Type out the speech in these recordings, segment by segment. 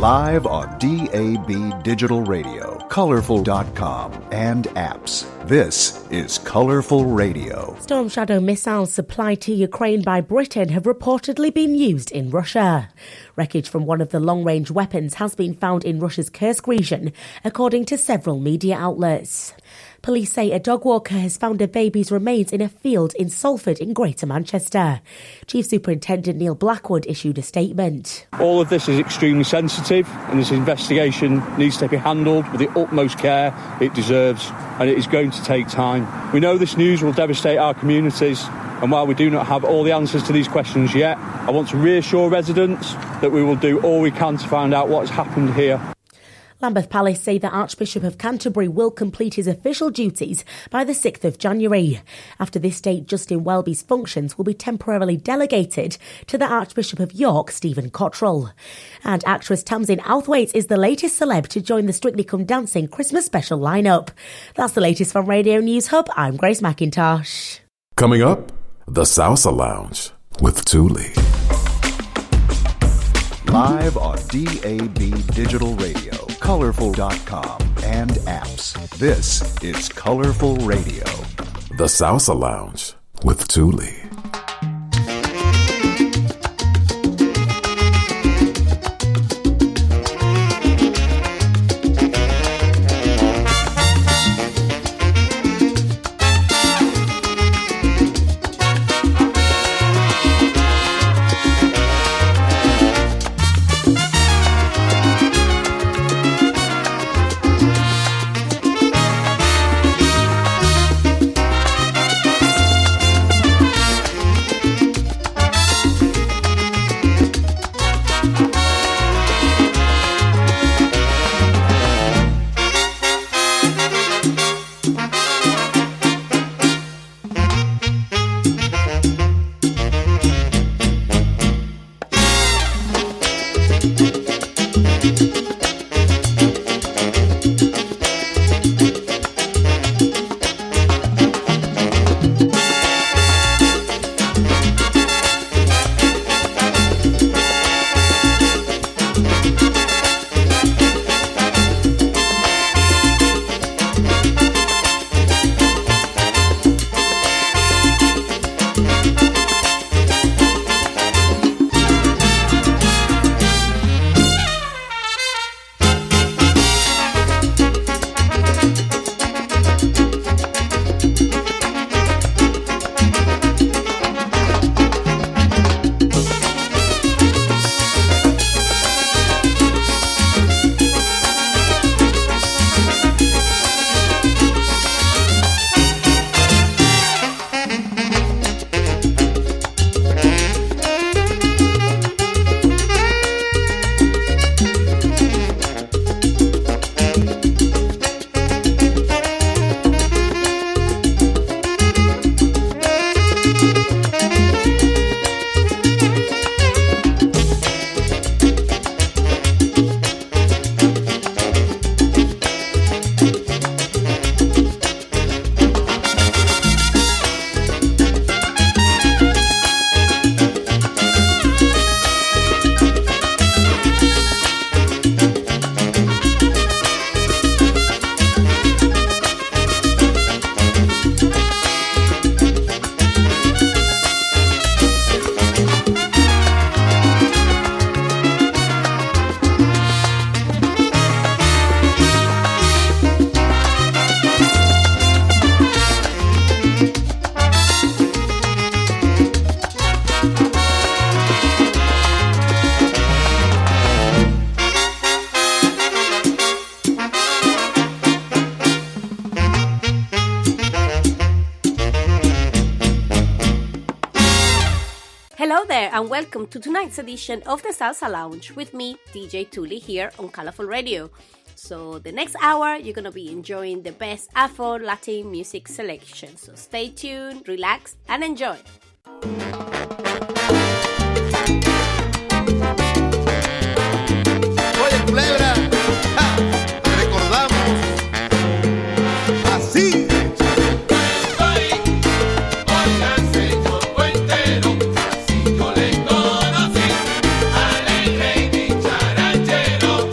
Live on DAB Digital Radio, Colorful.com, and apps. This is Colorful Radio. Storm Shadow missiles supplied to Ukraine by Britain have reportedly been used in Russia. Wreckage from one of the long-range weapons has been found in Russia's Kursk region, according to several media outlets. Police say a dog walker has found a baby's remains in a field in Salford in Greater Manchester. Chief Superintendent Neil Blackwood issued a statement. All of this is extremely sensitive, and this investigation needs to be handled with the utmost care it deserves, and it is going to take time. We know this news will devastate our communities, and while we do not have all the answers to these questions yet, I want to reassure residents that we will do all we can to find out what has happened here. Lambeth Palace say the Archbishop of Canterbury will complete his official duties by the 6th of January. After this date, Justin Welby's functions will be temporarily delegated to the Archbishop of York, Stephen Cottrell. And actress Tamsin Outhwaite is the latest celeb to join the Strictly Come Dancing Christmas special lineup. That's the latest from Radio News Hub. I'm Grace McIntosh. Coming up, the Salsa Lounge with Thule. Live on DAB Digital Radio, Colorful.com, and apps. This is Colorful Radio. The Salsa Lounge with Thule. And welcome to tonight's edition of the Salsa Lounge with me, DJ Thule, here on Colorful Radio. So the next hour, you're going to be enjoying the best Afro-Latin music selection. So stay tuned, relax, and enjoy. Oye, culebra, recordamos así. Yo le conocí al rey dicharachero.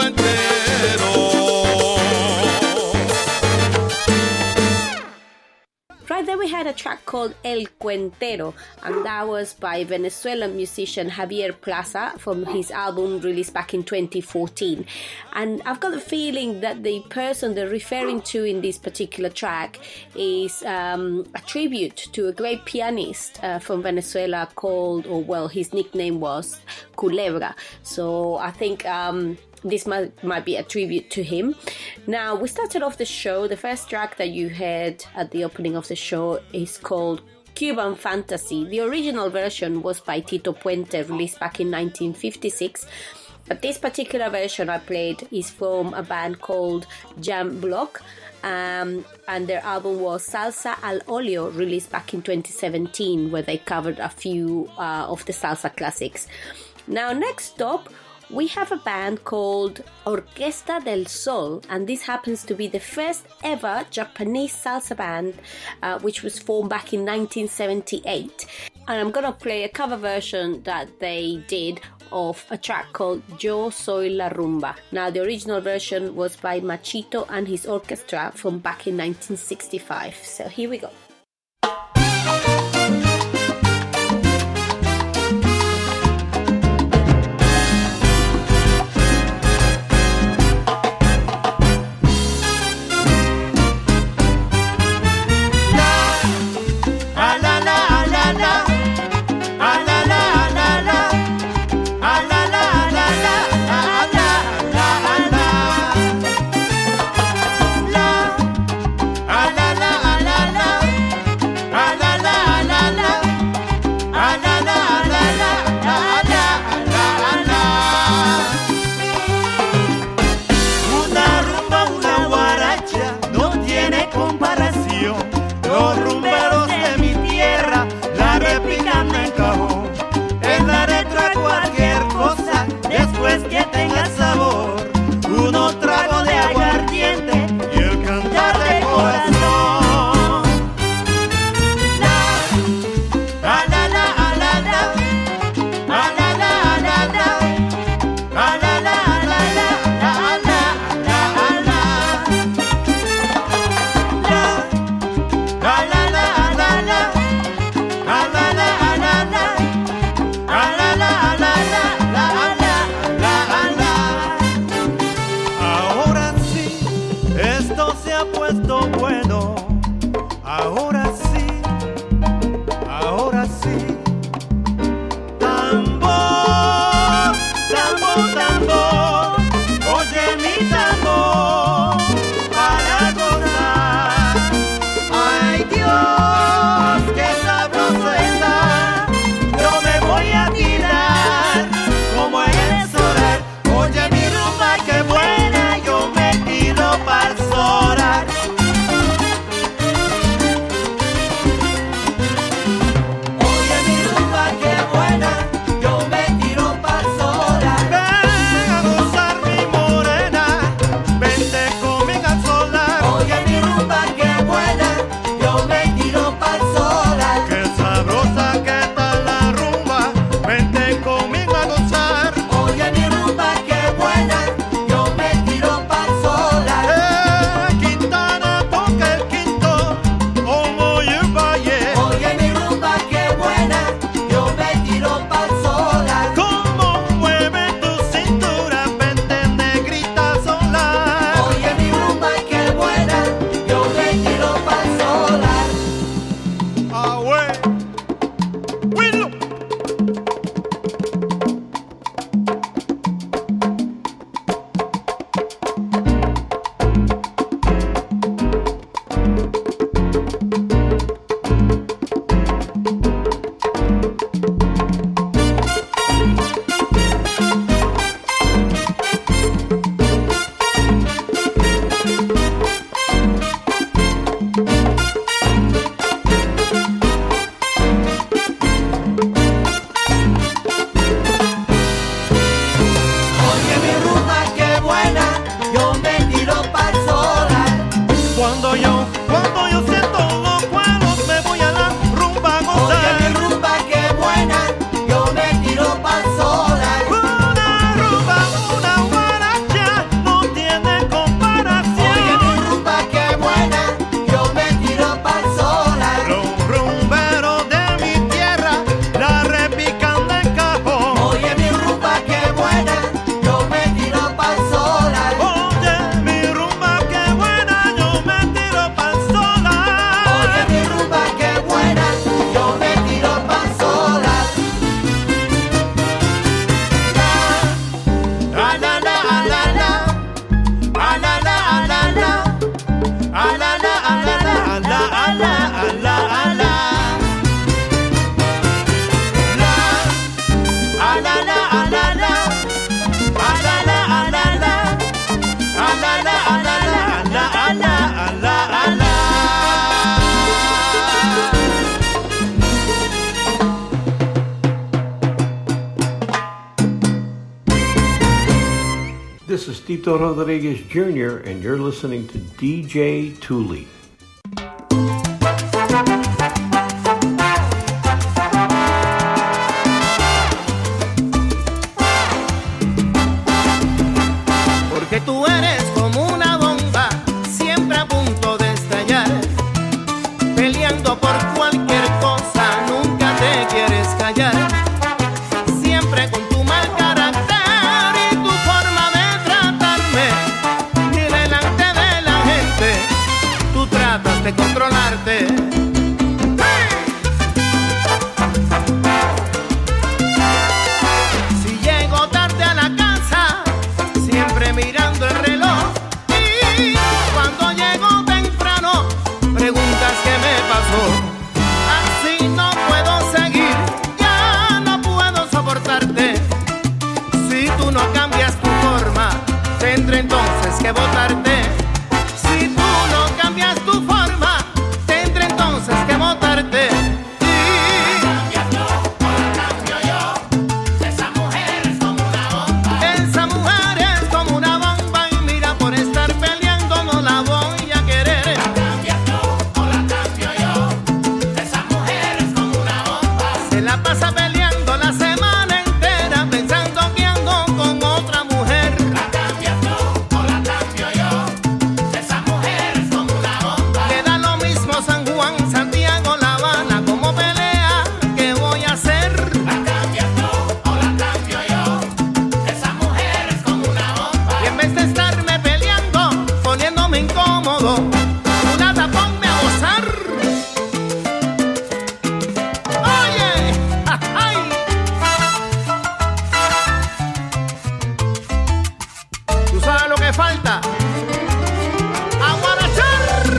Right there we had a track called El Cuentero, and that was by Venezuelan musician Javier Plaza from his album released back in 2014. And I've got the feeling that the person they're referring to in this particular track is a tribute to a great pianist from Venezuela called, his nickname was Culebra. So I think this might be a tribute to him. Now, we started off the show. The first track that you heard at the opening of the show is called Cuban Fantasy. The original version was by Tito Puente, released back in 1956. But this particular version I played is from a band called Jam Block. And their album was Salsa al Oleo, released back in 2017, where they covered a few of the salsa classics. Now, next up, we have a band called Orquesta del Sol, and this happens to be the first ever Japanese salsa band, which was formed back in 1978. And I'm gonna play a cover version that they did of a track called Yo Soy La Rumba. Now, the original version was by Machito and his orchestra from back in 1965. So here we go. La this is Tito Rodriguez Jr., and you're listening to DJ Thule. Porque tú eres como una bomba, siempre a punto de estallar, peleando por cualquier cosa, nunca te quieres callar. Siempre con tu mal carácter y tu forma de tratarme, y delante de la gente, tú tratas de controlarte. Si llego tarde a la casa, siempre mirando el reloj, y cuando llego temprano, preguntas qué me pasó. Así no puedo seguir, ya no puedo soportarte. Si tú no cambias tu forma, tendré entonces que votarte. Si tú no cambias tu forma, tendré entonces que votarte. Esa mujer es como una bomba y mira, por estar peleando no la voy a querer. La cambias tú o la cambio yo. Esa mujer es como una bomba. Se la pasa peleando la semana entera pensando que ando con otra mujer. La cambias tú o la cambio yo. Esa mujer es como una bomba. Le da lo mismo San Juan, Santiago, La Habana, como pelea, ¿qué voy a hacer? La cambias tú o la cambio yo. Esa mujer es como una bomba. Y en vez de estarme peleando, poniéndome incómodo, mulata, ponme a gozar. Oye, ay. ¿Tú sabes lo que falta? Aguarachar.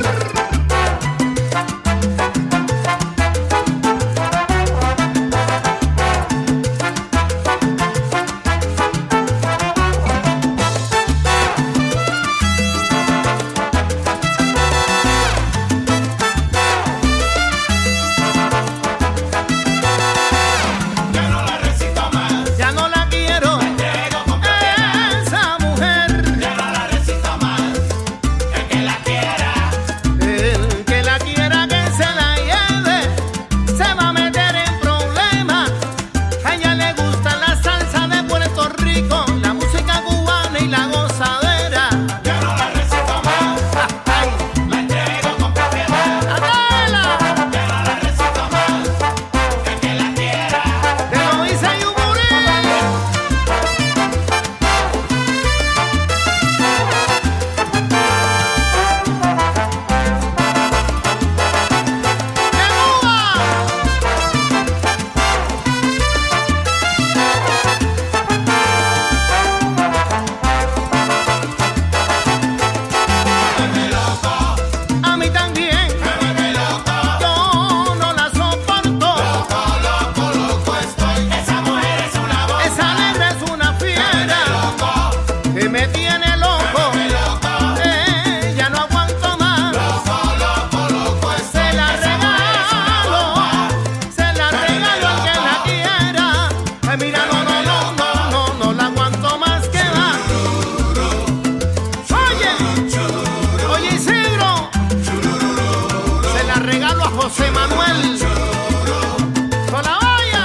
Ya no la quiero. Esa mujer. Ya no la resisto más. El que la quiera. El que la quiera que se la lleve. Se va a meter en problemas. A ella le gusta la salsa de Puerto Rico, la música cubana y la gozadera. Ya no la resisto más. Ay, la entrego con propiedad. ¡Adela! Ya no la resisto más. El que la quiera. Te lo hice Yumurí. A mí también. Yo no la soporto. Loco estoy. Esa mujer es una bomba. Esa negra es una fiera. Que me tiene loco. Ya no aguanto más. Loco estoy. Se la regalo. Se la regalo al que la quiera. Ay, mira, no la aguanto más, que va. Oye, Isidro. Se la regalo a José Manuel. Con la olla.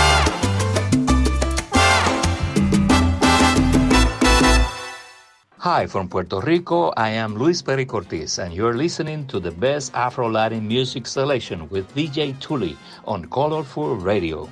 Hi, from Puerto Rico, I am Luis Perry Cortés, and you're listening to the best Afro-Latin music selection with DJ Thule on Colorful Radio.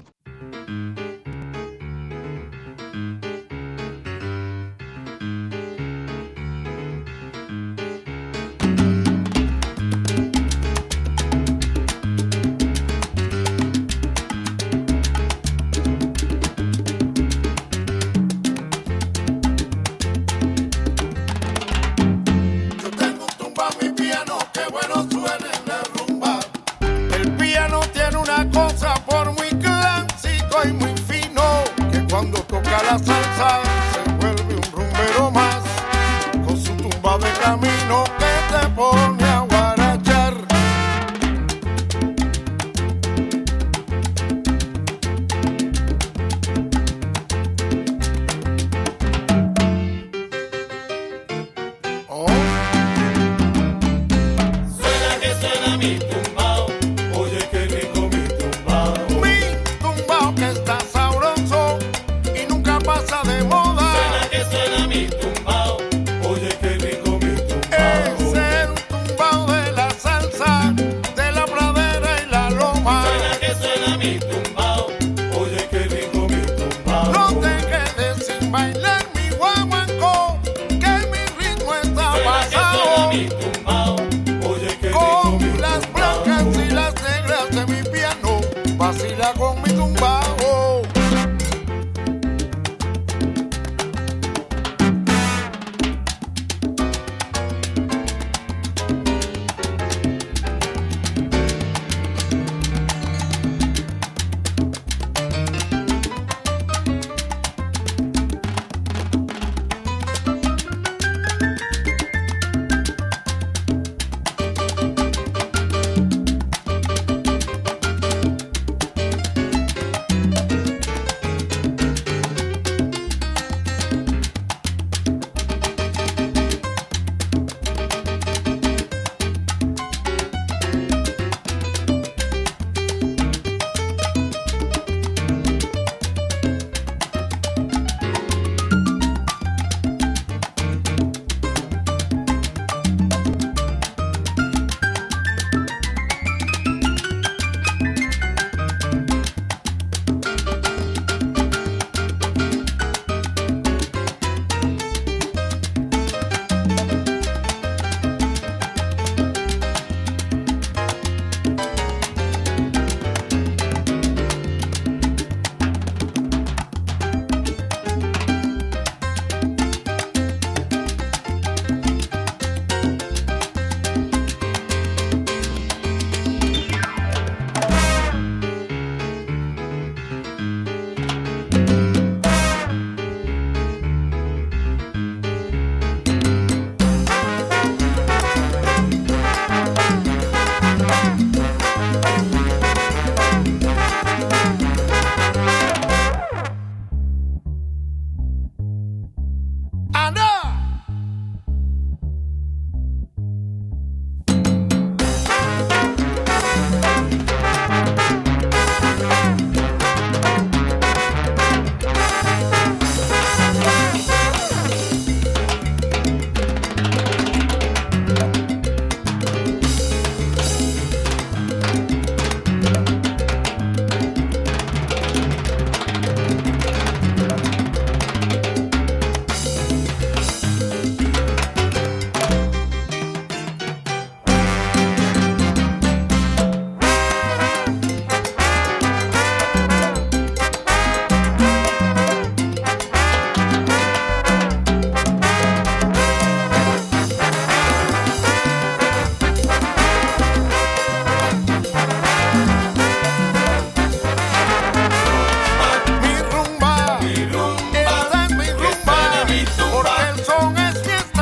Yo tengo un tumba mi piano, que bueno suena en la rumba. El piano tiene una cosa por muy clásico y muy fino, que cuando toca la salsa se vuelve un rumbero más, con su tumba de camino que te pone a guarachar.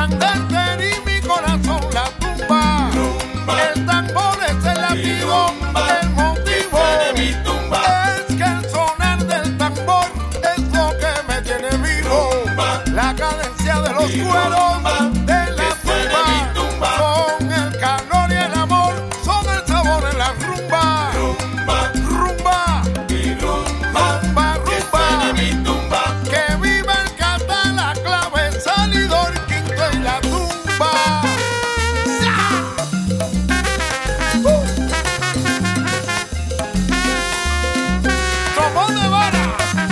encenderte y mi corazón la tumba. El tambor es el latido, el motivo de mi tumba. Es que el sonar del tambor es lo que me tiene vivo. La cadencia de los cueros de la tumba son el calor y el amor, son el sabor en la rumba. Rumba, rumba, rumba, rumba. Mi tumba. Que viva el cata, la clave, salidor, quinto y la tumba. Trombón de vara.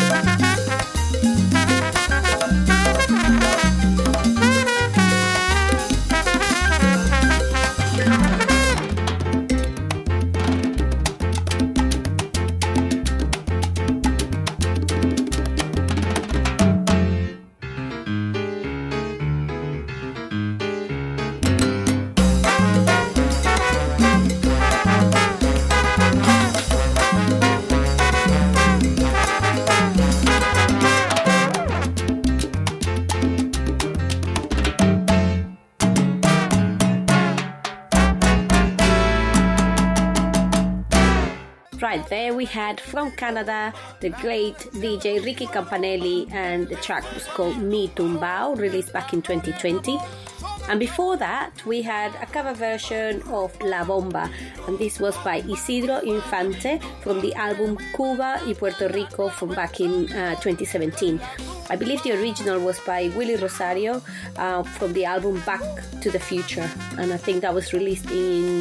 Right, there we had from Canada the great DJ Ricky Campanelli, and the track was called Mi Tumbao, released back in 2020. And before that, we had a cover version of La Bomba, and this was by Isidro Infante from the album Cuba y Puerto Rico from back in 2017. I believe the original was by Willie Rosario from the album Back to the Future, and I think that was released in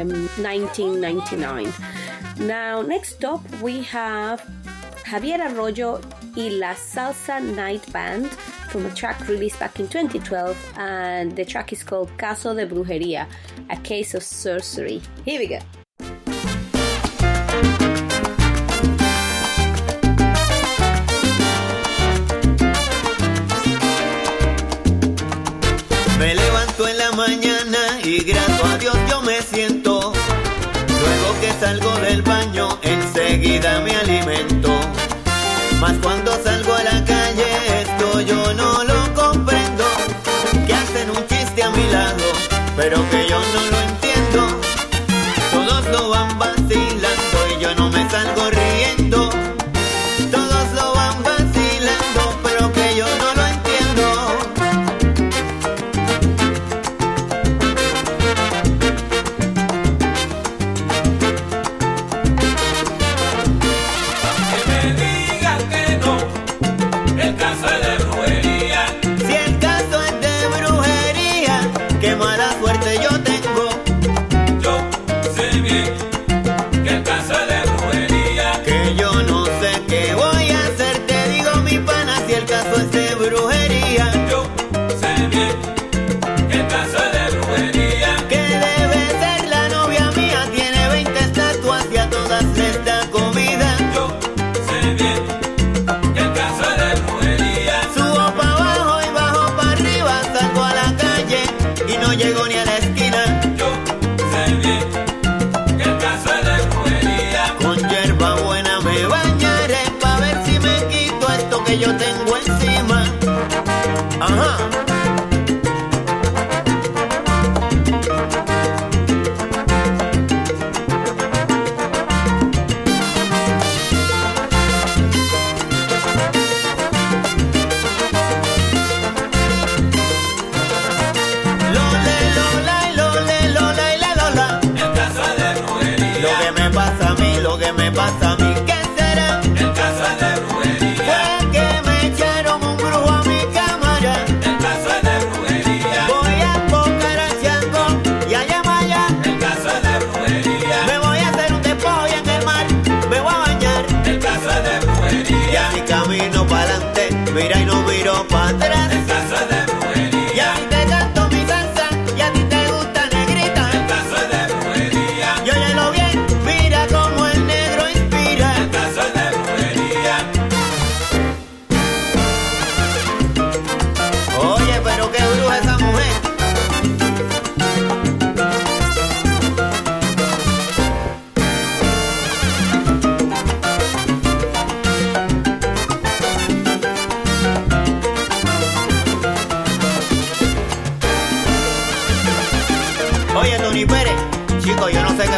1999. Now, next up, we have Javier Arroyo y La Salsa Night Band from a track released back in 2012, and the track is called Caso de Brujería, a case of sorcery. Here we go. Me levanto en la mañana y grato a Dios yo me siento. Luego que salgo del baño, enseguida me alimento. Mas cuando salgo a la calle, esto yo no lo comprendo. Que hacen un chiste a mi lado, pero que yo no lo entiendo. Todos lo van vacilando y yo no me salgo riendo. Todos lo van vacilando, pero que yo no lo entiendo. Yo sé bien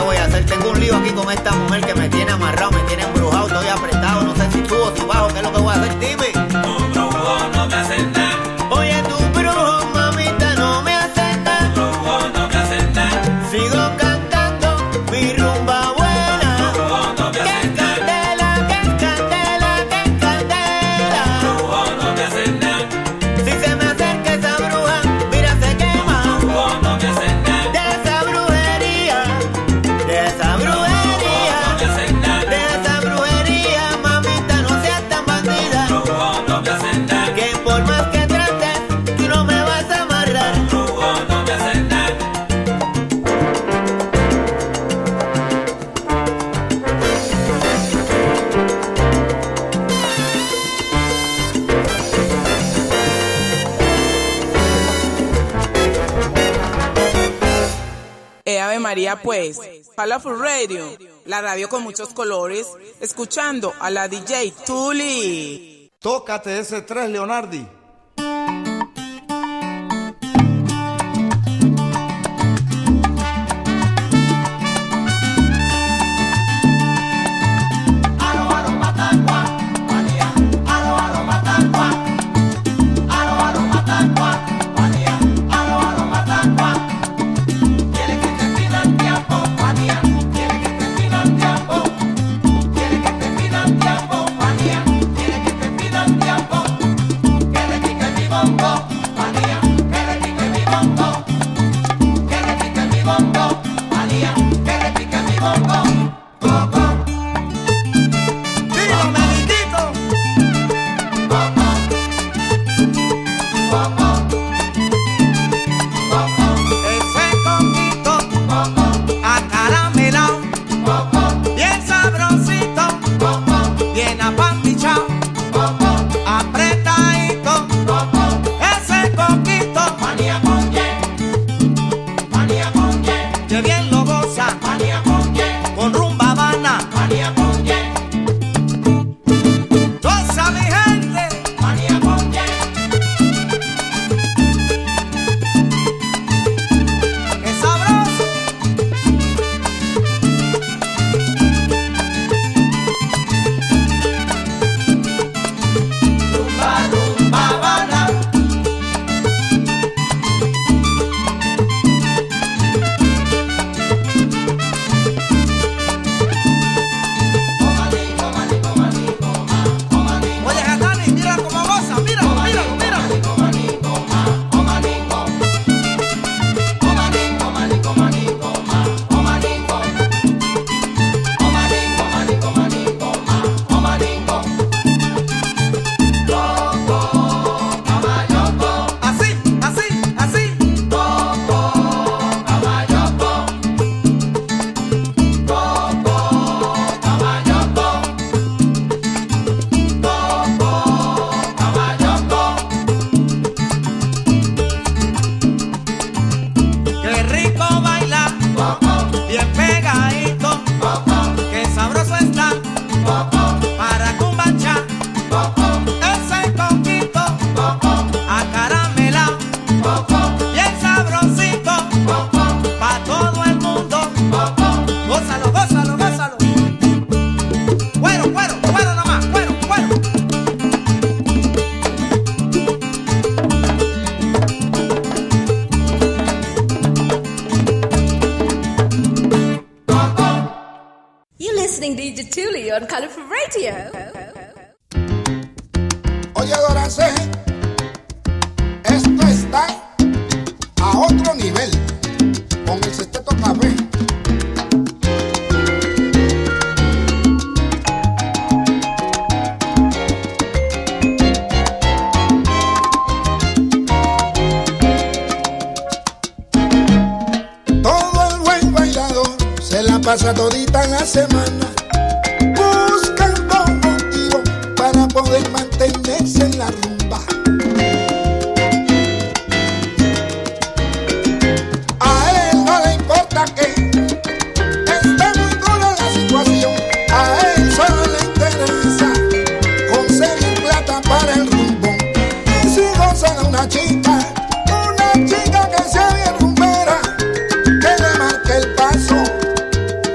voy a hacer? Tengo un lío aquí con esta mujer que me tiene amarrado, me tiene embrujado, estoy apretado, no sé si subo, si bajo, ¿qué es lo que voy a hacer? Dime. Tu brujo no me hace nada. Oye, tu brujo, mamita, no me hace nada. Tu brujo no me hace nada. Sigo cantando mi rumba buena. Tu brujo no me hace nada. Que candela, que candela. Tu brujo no me hace nada. Si se me acerca esa bruja, mira se quema. Tu brujo no me hace nada. De esa brujería, de esa brujería, de esa brujería, mamita, no seas tan bandida. Tu brujo no me hace nada. Que por más que trates, tú no me vas a amarrar. Tu brujo no me hace nada. Ave María, pues, Colorful Radio, la radio con muchos colores, escuchando a la DJ Tuli. Tócate ese 3, Leonardi. on Colorful Radio. Oye, Dorance, esto está a otro nivel con el Sexteto Café. Todo el buen bailador se la pasa todita la semana buscando motivo para poder mantenerse en la rumba. A él no le importa que esté muy dura la situación, a él solo le interesa conseguir plata para el rumbo. Y si goza de una chica que sea bien rumbera, que le marque el paso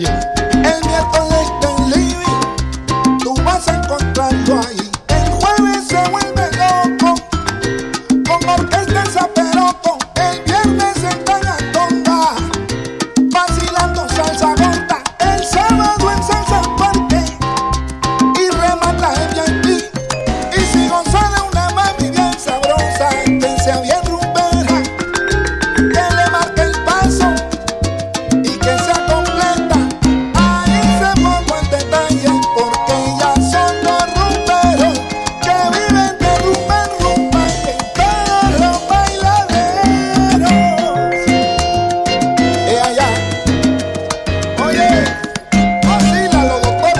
El miércoles del living, tú vas a encontrarlo ahí. El jueves se vuelve loco, con orquesta en zaperoco. El viernes en Cañatonga, vacilando salsa gorda. El sábado en salsa al parque, y remata en VIP. Y si González una mami bien sabrosa, que sea bien rumbera, que le marque el paso y que sea completa. Ahí se pongo el detalle, porque ya son los rumberos que viven de rumba en rumba en todos los bailaderos. Allá, oye, vacílalo, doctor.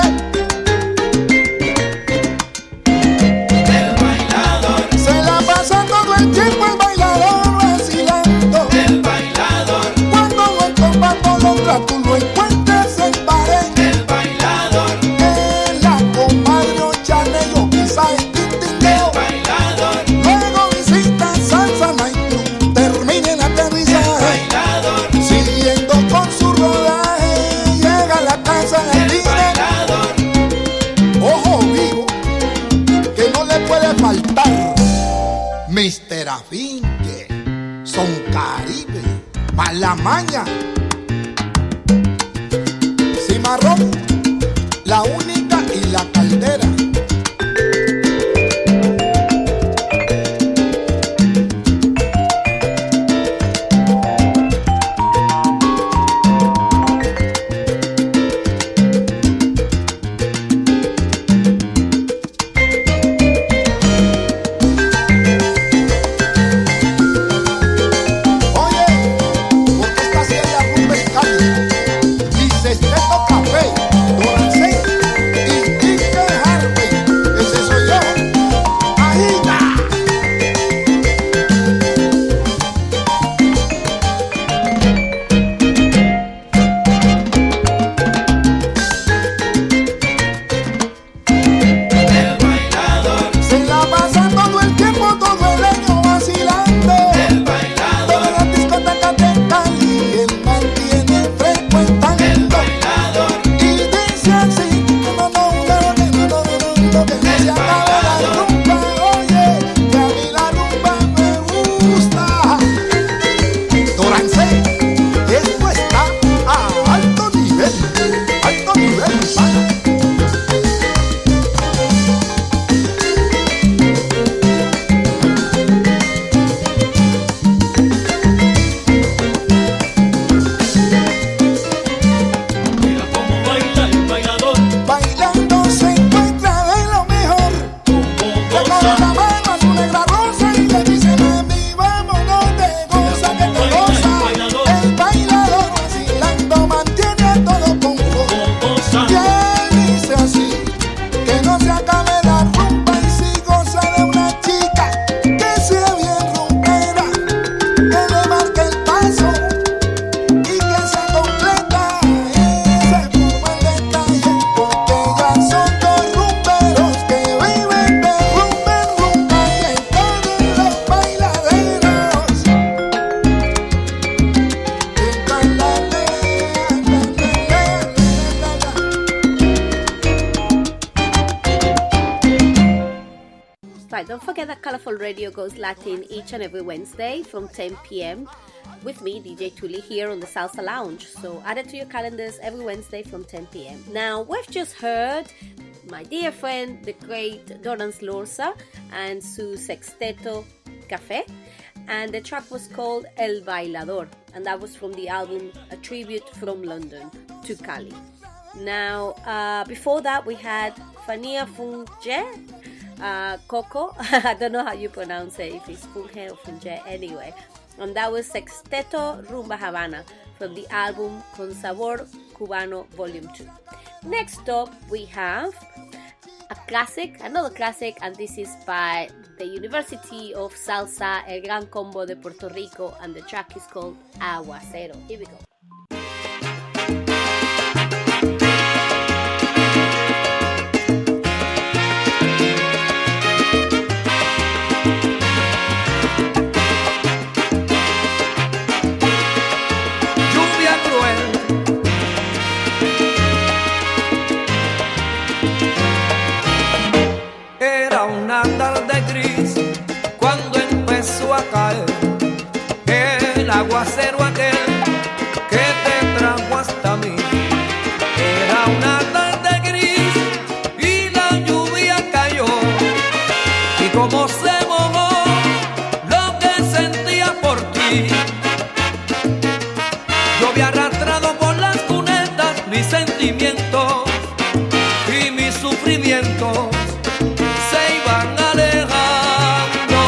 El bailador, Se la pasa todo el tiempo el bailador vacilando. el bailador, Cuando lo encontras por otra, tú lo encuentras en pared. el bailador, En la comadre Ochane, yo quizá el tintindeo. bailador, Luego visita Salsa Night Club, termina el aterrizaje. bailador, Siguiendo con su rodaje, llega a la casa del líder. bailador, Ojo vivo, que no le puede faltar Mr. Afinque, Son Caribe, Malamaña, Cimarrón, La Única y La Caldera. Oye, porque esta sí es la rumba en Cali. Dice Esteto Café, Dorancé y Quique Harvey. Ese soy yo. Ahí va. el bailador, Se la pasa todo el tiempo, todo el año vacilando. el bailador, Todas las discotecas de Cali él mantiene frecuentando. el bailador, Y dice así, no, que no se acabe la rumba. Oye, que a mí la rumba me gusta. Dorancé, esto está a alto nivel, pana. mira cómo baila el bailador, Bailando se encuentra de lo mejor. Le coge la mano a su negra rosa y le dice, mami, vámonos de goza que te goza. El bailador vacilando mantiene todo con foco. Y él dice así, que no se acabe la rumba y si goza de una chica que sea bien rumbera, que le marque el paso y que sea completa. Y se forma el detalle, porque ya son dos rumberos que viven de rumba en rumba y en todos los bailaderos. Right, don't forget that Colorful Radio goes Latin each and every Wednesday from 10 p.m. with me, DJ Tuli, here on the Salsa Lounge. So add it to your calendars every Wednesday from 10 p.m. Now, we've just heard my dear friend, the great Dorans Lorza, and su Sexteto Café. And the track was called El Bailador. And that was from the album A Tribute from London to Cali. Now, before that, we had Fania Funge. Coco, I don't know how you pronounce it, if it's Funge or Funge anyway. And that was Sexteto Rumba Havana from the album Con Sabor Cubano Volume 2. Next up, we have a classic, another classic, and this is by the University of Salsa, El Gran Combo de Puerto Rico, and the track is called Aguacero. Here we go. sentimientos y mis sufrimientos se iban alejando,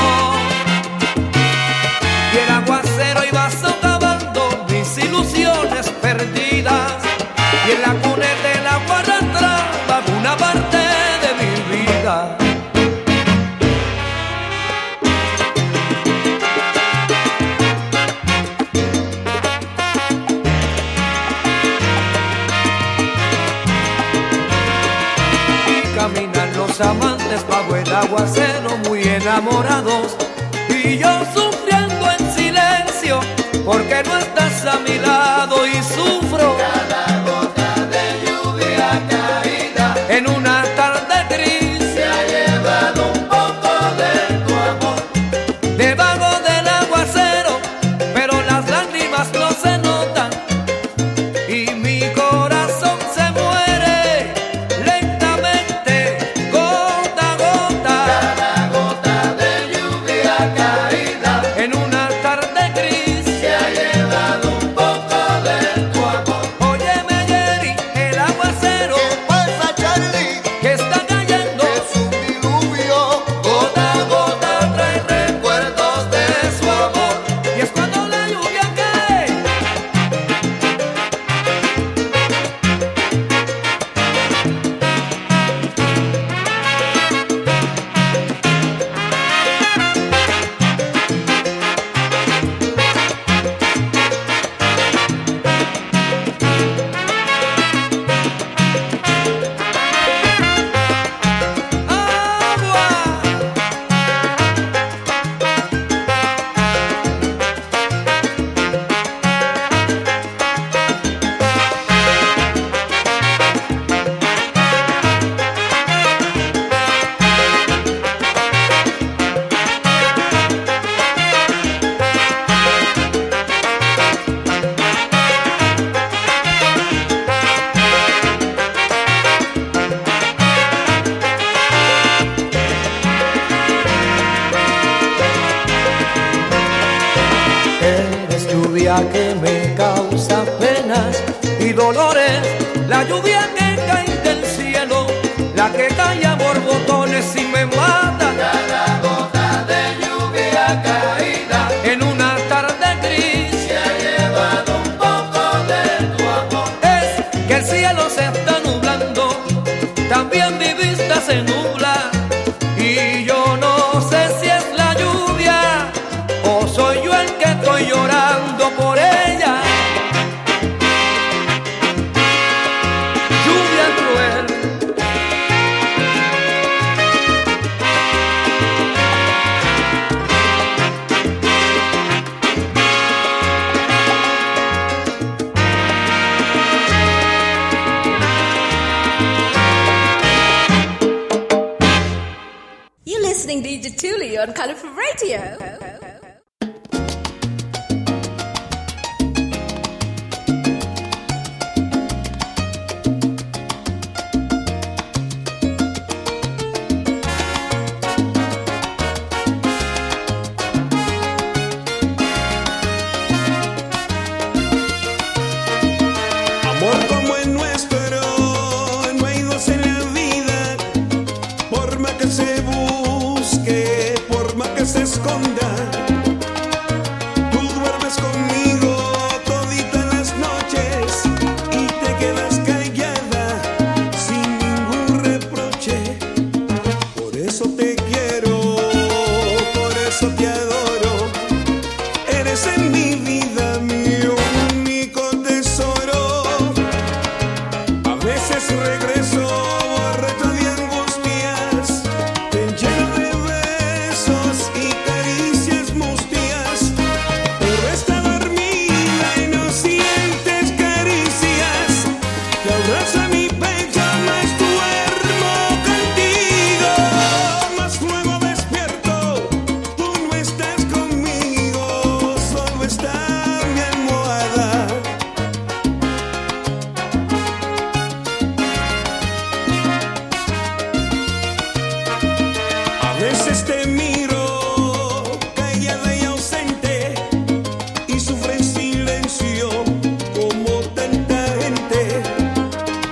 y el aguacero iba socavando mis ilusiones perdidas, y en la cuneta el agua arrastraba una parte de mi vida. Caminan los amantes bajo el aguacero muy enamorados, y yo sufriendo en silencio porque no estás a mi lado, y sufro cada gota de lluvia caída en una tarde gris. Se ha llevado un poco de tu amor debajo del aguacero, pero las lágrimas no se notan y mi corazón se muere lentamente, gota a gota. Cada gota de lluvia caída en una tarde gris se ha llevado un poco de tu amor. Óyeme, Jerry, el aguacero. ¿Qué pasa, Charlie? Que está cayendo. Es un diluvio. Gota a gota trae recuerdos de su amor. Y es cuando la lluvia cae. Eres lluvia que me causa penas y dolores, la lluvia que cae del cielo, la que cae a borbotones y me mata. Cada gota de lluvia caída en una tarde gris se ha llevado un poco de tu amor. Es que el cielo se está nublando, también mi vista se nubla, y yo no sé si es la lluvia o soy yo el que estoy llorando por ella. Lluvia cruel. You're listening to DJ Tuli on Colorful Radio. Amor como el nuestro, no hay dos en la vida, por más que se busque, por más que se esconda. Tú duermes conmigo toditas las noches y te quedas callada sin ningún reproche. Por eso te quiero, por eso te adoro. Eres en mi vida mi único tesoro. A veces regreso borracho de angustias, te lleno de besos y caricias mustias, pero está dormida y no sientes caricias. Te abraza mi pecho, más duermo contigo, más luego despierto, tú no estás conmigo, solo está mi almohada. A veces te miro callada y ausente y sufro en silencio como tanta gente.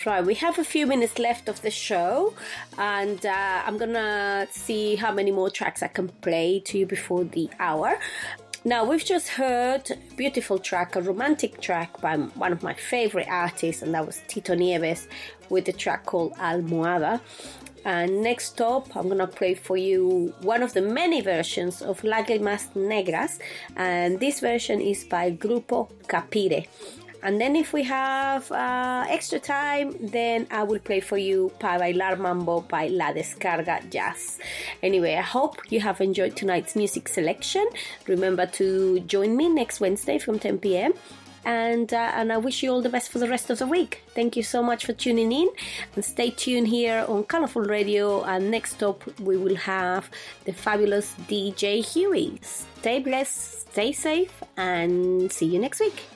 Right, we have a few minutes left of the show, and I'm gonna see how many more tracks I can play to you before the hour. Now, we've just heard a beautiful track, a romantic track by one of my favorite artists, and that was Tito Nieves with the track called Almohada. And next up, I'm gonna play for you one of the many versions of Lágrimas Negras, and this version is by Grupo Capire. And then if we have extra time, then I will play for you Pa Bailar Mambo by La Descarga Jazz. Anyway, I hope you have enjoyed tonight's music selection. Remember to join me next Wednesday from 10 p.m. And I wish you all the best for the rest of the week. Thank you so much for tuning in. And stay tuned here on Colorful Radio. And next up, we will have the fabulous DJ Huey. Stay blessed, stay safe, and see you next week.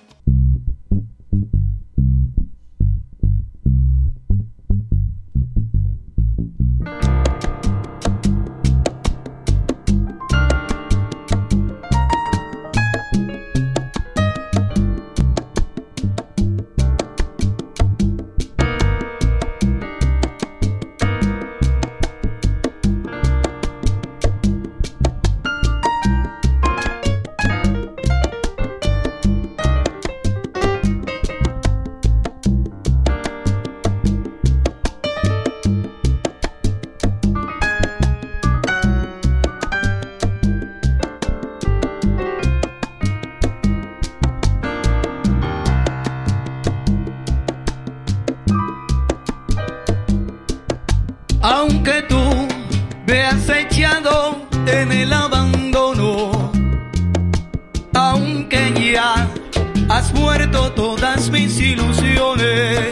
Aunque tú me has echado en el abandono, aunque ya has muerto todas mis ilusiones,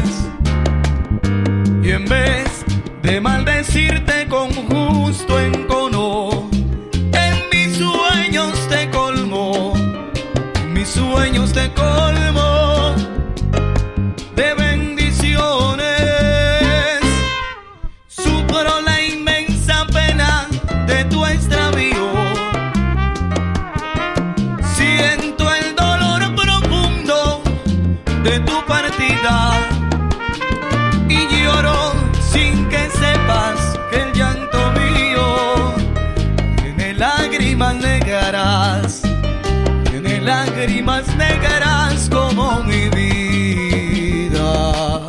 y en vez de maldecirte con justo encono, en mis sueños te colmo, mis sueños te colmo de bendiciones. Sufro la inmensa pena de tu extravío, siento el dolor profundo de tu partida, y lloro sin que sepas que el llanto mío tiene lágrimas negras, tiene lágrimas negras como mi vida.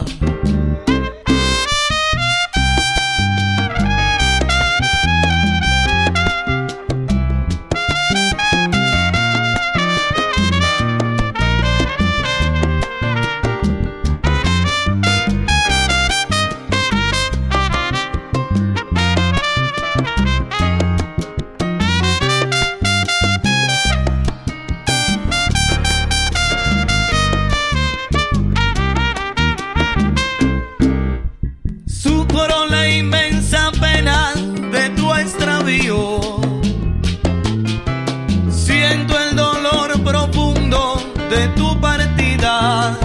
Siento el dolor profundo de tu partida,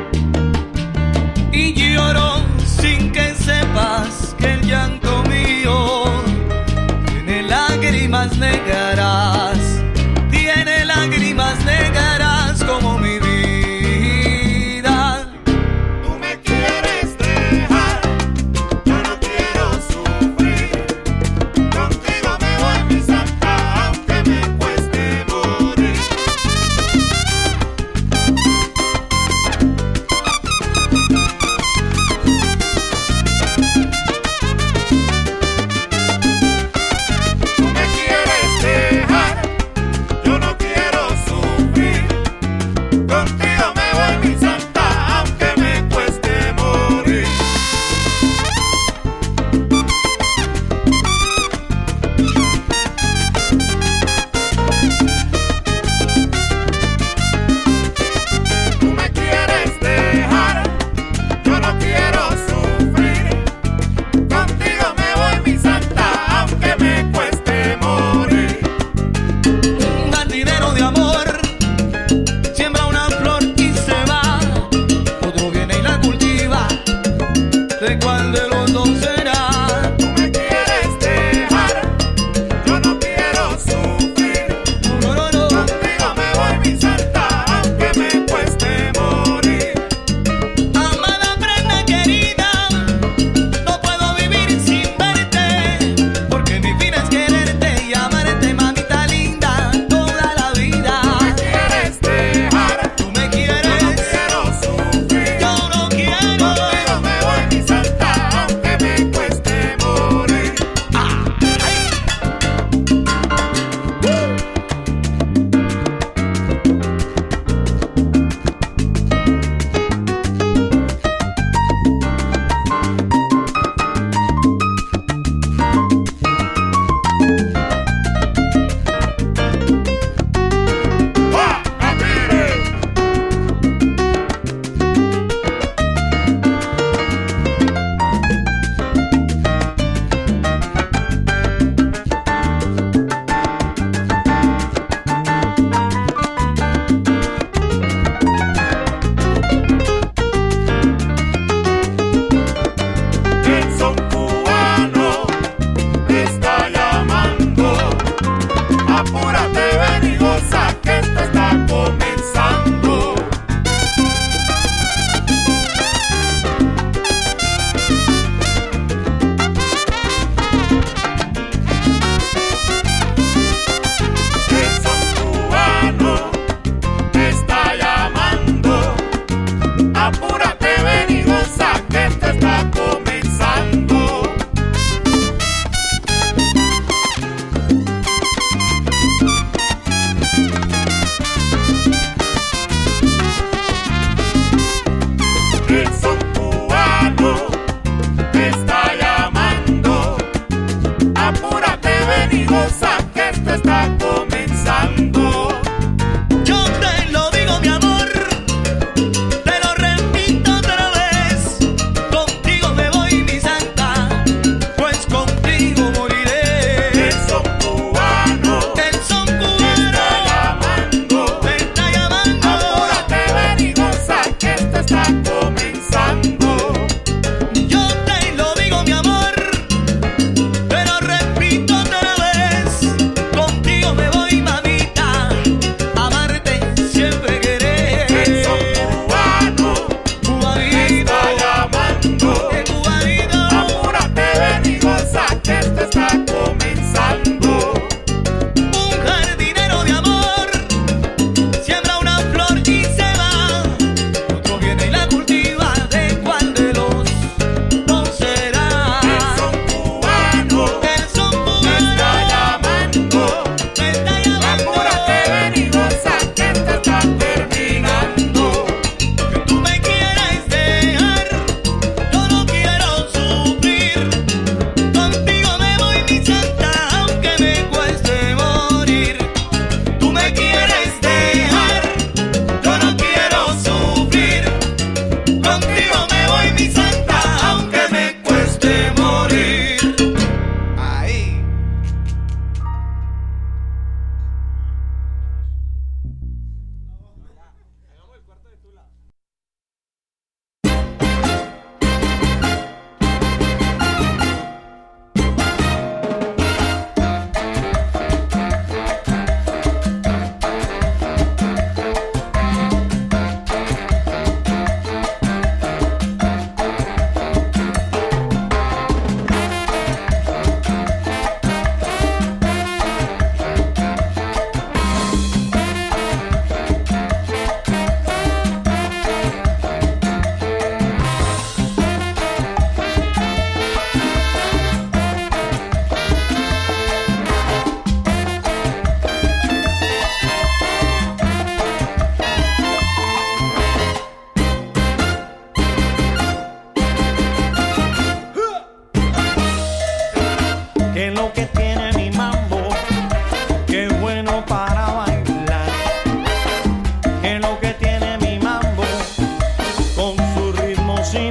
y lloro sin que sepas que el llanto mío tiene lágrimas negras, tiene lágrimas negras como mi vida. Tú me quieres dejar, yo no quiero sufrir. Contigo me voy, mi santa, aunque me cueste morir. Tú me quieres dejar, yo no quiero sufrir. Contigo me voy, mi santa, aunque me cueste morir. Tú me quieres dejar, yo no quiero sufrir. Contigo me voy, mi santa, aunque me cueste morir. Un jardinero de amor siembra una flor y se va, otro viene y la cultiva, ¿de cuál de los dos será? Tú me quieres dejar, yo no quiero sufrir. No, no, no. Contigo me voy, mi santa, aunque me cueste morir. Amada prenda querida,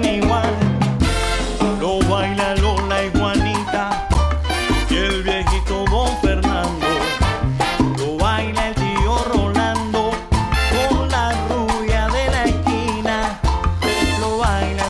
anyone.